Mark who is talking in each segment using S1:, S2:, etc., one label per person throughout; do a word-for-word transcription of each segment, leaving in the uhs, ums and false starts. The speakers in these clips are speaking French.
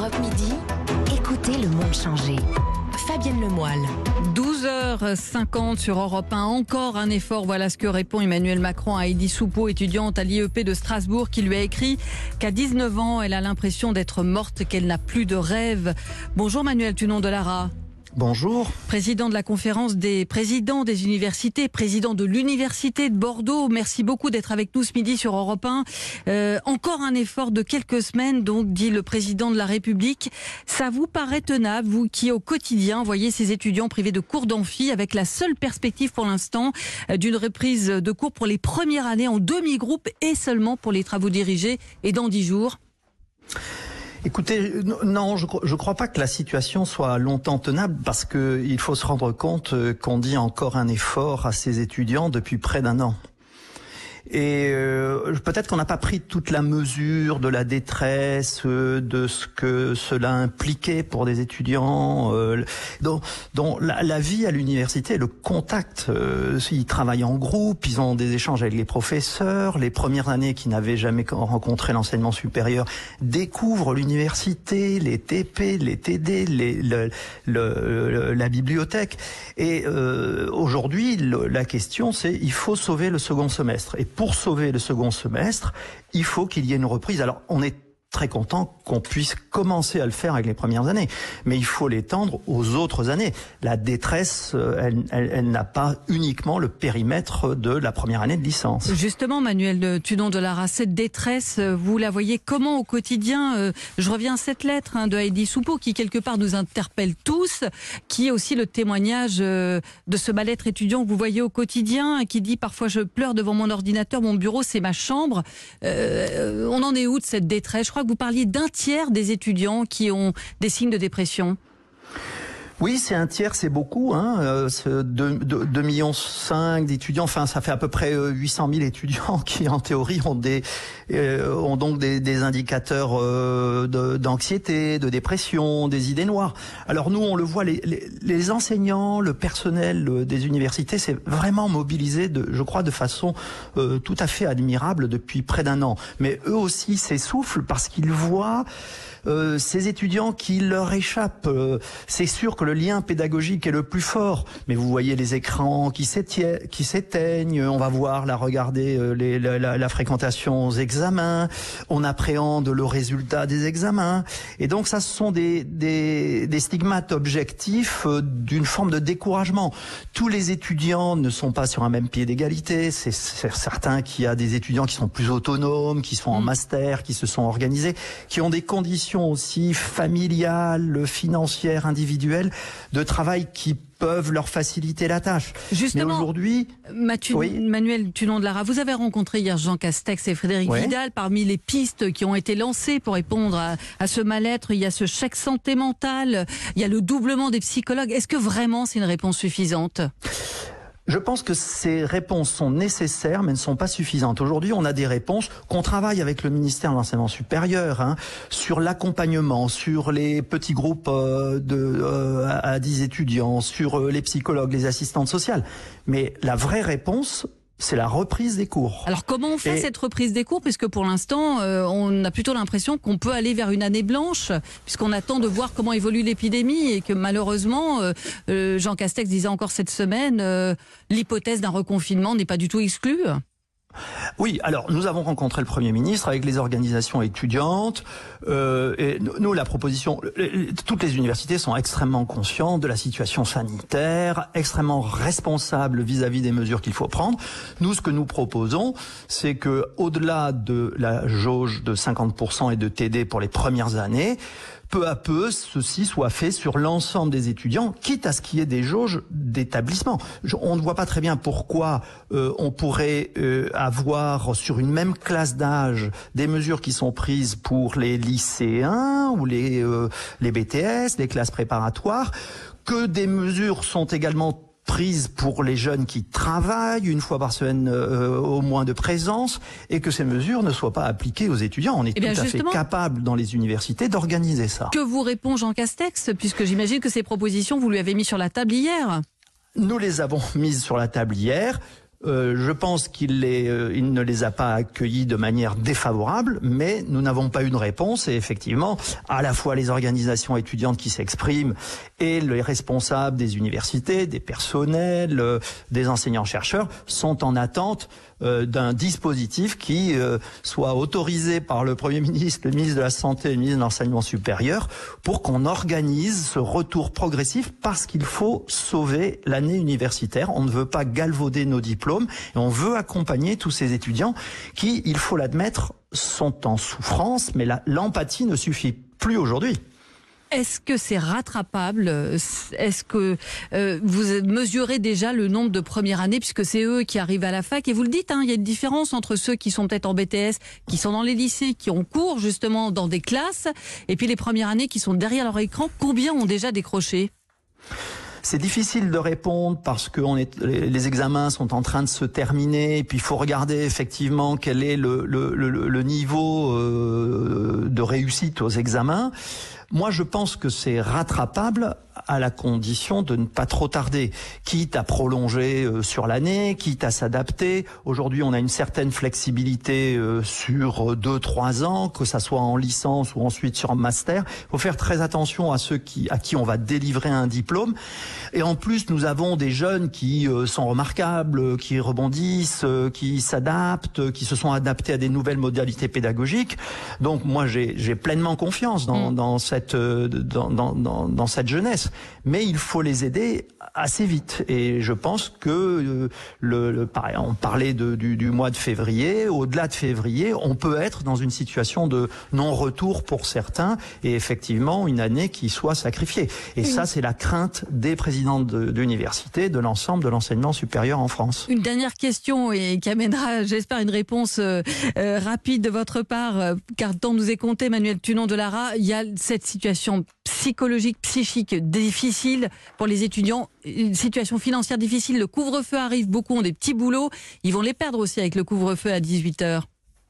S1: Europe Midi, écoutez le monde changer. Fabienne Lemoyle.
S2: douze heures cinquante sur Europe un. Encore un effort. Voilà ce que répond Emmanuel Macron à Heidi Soupeau, étudiante à l'I E P de Strasbourg, qui lui a écrit qu'à dix-neuf ans, elle a l'impression d'être morte, qu'elle n'a plus de rêve. Bonjour Manuel Tunon-Delara.
S3: Bonjour.
S2: Président de la conférence des présidents des universités, président de l'université de Bordeaux. Merci beaucoup d'être avec nous ce midi sur Europe un. Euh, encore un effort de quelques semaines, donc, dit le président de la République. Ça vous paraît tenable, vous qui au quotidien voyez ces étudiants privés de cours d'amphi, avec la seule perspective pour l'instant d'une reprise de cours pour les premières années en demi-groupe et seulement pour les travaux dirigés et dans dix jours?
S3: Écoutez, non, je ne crois pas que la situation soit longtemps tenable, parce qu'il faut se rendre compte qu'on dit encore un effort à ces étudiants depuis près d'un an. Et euh, peut-être qu'on n'a pas pris toute la mesure de la détresse, euh, de ce que cela impliquait pour des étudiants, euh, dont, dont la, la vie à l'université, le contact, euh, ils travaillent en groupe, ils ont des échanges avec les professeurs, les premières années qui n'avaient jamais rencontré l'enseignement supérieur découvrent l'université, les T P, les T D, les, le, le, le, la bibliothèque. Et euh, aujourd'hui, le, la question c'est, il faut sauver le second semestre. Et pour sauver le second semestre, il faut qu'il y ait une reprise. Alors, on est très content qu'on puisse commencer à le faire avec les premières années, mais il faut l'étendre aux autres années. La détresse, elle, elle, elle n'a pas uniquement le périmètre de la première année de licence.
S2: Justement, Manuel Tunon-Delara, cette détresse, vous la voyez comment au quotidien? Je reviens à cette lettre hein, de Heidi Soupeau qui, quelque part, nous interpelle tous, qui est aussi le témoignage de ce mal-être étudiant que vous voyez au quotidien, qui dit parfois je pleure devant mon ordinateur, mon bureau c'est ma chambre. Euh, on en est où de cette détresse? Je crois que vous parliez d'un tiers des étudiants qui ont des signes de dépression.
S3: Oui, c'est un tiers, c'est beaucoup. Hein. Euh, deux millions cinq d'étudiants, enfin ça fait à peu près huit cent mille étudiants qui en théorie ont, des, euh, ont donc des, des indicateurs euh, d'anxiété, de, de dépression, des idées noires. Alors nous on le voit, les, les, les enseignants, le personnel des universités s'est vraiment mobilisé, de, je crois, de façon euh, tout à fait admirable depuis près d'un an. Mais eux aussi s'essoufflent parce qu'ils voient Euh, ces étudiants qui leur échappent. Euh, c'est sûr que le lien pédagogique est le plus fort, mais vous voyez les écrans qui s'éteignent, on va voir, là, regarder euh, les, la, la, la fréquentation aux examens, on appréhende le résultat des examens, et donc ça, ce sont des, des, des stigmates objectifs euh, d'une forme de découragement. Tous les étudiants ne sont pas sur un même pied d'égalité, c'est certain qu'il y a des étudiants qui sont plus autonomes, qui sont en master, qui se sont organisés, qui ont des conditions aussi familiales, financières, individuelles, de travail qui peuvent leur faciliter la tâche.
S2: Justement,
S3: mais aujourd'hui,
S2: oui. Manuel Tunon-Delara, vous avez rencontré hier Jean Castex et Frédérique oui. Vidal. Parmi les pistes qui ont été lancées pour répondre à, à ce mal-être, il y a ce chèque santé mentale, il y a le doublement des psychologues. Est-ce que vraiment c'est une réponse suffisante ?
S3: Je pense que ces réponses sont nécessaires, mais ne sont pas suffisantes. Aujourd'hui, on a des réponses qu'on travaille avec le ministère de l'Enseignement supérieur, hein, sur l'accompagnement, sur les petits groupes euh, de euh, à dix étudiants, sur euh, les psychologues, les assistantes sociales. Mais la vraie réponse, c'est la reprise des cours.
S2: Alors comment on fait
S3: et... cette
S2: reprise des cours, puisque pour l'instant, euh, on a plutôt l'impression qu'on peut aller vers une année blanche, puisqu'on attend de voir comment évolue l'épidémie, et que malheureusement, euh, euh, Jean Castex disait encore cette semaine, euh, l'hypothèse d'un reconfinement n'est pas du tout exclue.
S3: Oui, alors nous avons rencontré le Premier ministre avec les organisations étudiantes euh, et nous, la proposition, toutes les universités sont extrêmement conscientes de la situation sanitaire, extrêmement responsables vis-à-vis des mesures qu'il faut prendre. Nous, ce que nous proposons, c'est que au-delà de la jauge de cinquante pour cent et de T D pour les premières années, peu à peu, ceci soit fait sur l'ensemble des étudiants, quitte à ce qu'il y ait des jauges d'établissement. On ne voit pas très bien pourquoi euh, on pourrait euh, avoir sur une même classe d'âge des mesures qui sont prises pour les lycéens ou les, euh, les B T S, les classes préparatoires, que des mesures sont également prises pour les jeunes qui travaillent une fois par semaine euh, au moins de présence, et que ces mesures ne soient pas appliquées aux étudiants. On est eh tout à fait capable dans les universités d'organiser ça.
S2: Que vous répond Jean Castex, puisque j'imagine que ces propositions, vous lui avez mis sur la table hier?
S3: Nous les avons mises sur la table hier. Euh, je pense qu'il les, euh, il ne les a pas accueillis de manière défavorable, mais nous n'avons pas eu de réponse. Et effectivement, à la fois les organisations étudiantes qui s'expriment et les responsables des universités, des personnels, euh, des enseignants-chercheurs sont en attente euh, d'un dispositif qui euh, soit autorisé par le Premier ministre, le ministre de la Santé et le ministre de l'Enseignement supérieur pour qu'on organise ce retour progressif, parce qu'il faut sauver l'année universitaire. On ne veut pas galvauder nos diplômes. Et on veut accompagner tous ces étudiants qui, il faut l'admettre, sont en souffrance, mais la, l'empathie ne suffit plus aujourd'hui.
S2: Est-ce que c'est rattrapable? Est-ce que euh, vous mesurez déjà le nombre de premières années, puisque c'est eux qui arrivent à la fac? Et vous le dites, hein, il y a une différence entre ceux qui sont peut-être en B T S, qui sont dans les lycées, qui ont cours justement dans des classes, et puis les premières années qui sont derrière leur écran. Combien ont déjà décroché?
S3: C'est difficile de répondre parce que on est, les examens sont en train de se terminer, et puis il faut regarder effectivement quel est le, le, le, le niveau euh, de réussite aux examens. Moi, je pense que c'est rattrapable à la condition de ne pas trop tarder, quitte à prolonger euh, sur l'année, quitte à s'adapter. Aujourd'hui, on a une certaine flexibilité euh, sur deux, trois ans, que ça soit en licence ou ensuite sur master. Il faut faire très attention à ceux qui, à qui on va délivrer un diplôme. Et en plus, nous avons des jeunes qui euh, sont remarquables, qui rebondissent, euh, qui s'adaptent, qui se sont adaptés à des nouvelles modalités pédagogiques. Donc, moi, j'ai, j'ai pleinement confiance dans, mmh. dans cette, euh, dans, dans, dans, dans cette jeunesse. Mais il faut les aider assez vite. Et je pense que euh, le, le, on parlait de, du, du mois de février. Au-delà de février, on peut être dans une situation de non-retour pour certains, et effectivement une année qui soit sacrifiée. Et oui. ça, c'est la crainte des présidents de, d'université, de l'ensemble de l'enseignement supérieur en France.
S2: Une dernière question, et qui amènera, j'espère, une réponse euh, euh, rapide de votre part, euh, car le temps nous est compté, Manuel Tunon de Lara. Il y a cette situation psychologique, psychique difficile pour les étudiants, une situation financière difficile, le couvre-feu arrive, beaucoup ont des petits boulots, ils vont les perdre aussi avec le couvre-feu à dix-huit heures.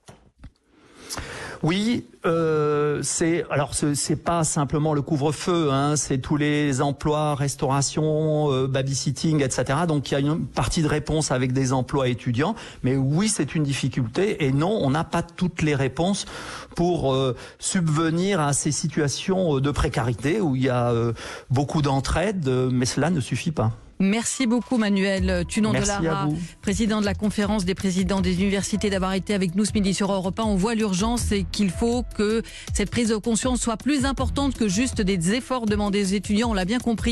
S3: Oui, euh, c'est alors c'est, c'est pas simplement le couvre-feu, hein, c'est tous les emplois, restauration, euh, babysitting, et cetera. Donc il y a une partie de réponse avec des emplois étudiants, mais oui, c'est une difficulté, et non, on n'a pas toutes les réponses pour euh, subvenir à ces situations de précarité où il y a euh, beaucoup d'entraide, mais cela ne suffit pas.
S2: Merci beaucoup Manuel Tunon de Lara, président de la conférence des présidents des universités, d'avoir été avec nous ce midi sur Europe un. On voit l'urgence et qu'il faut que cette prise de conscience soit plus importante que juste des efforts demandés aux étudiants, on l'a bien compris.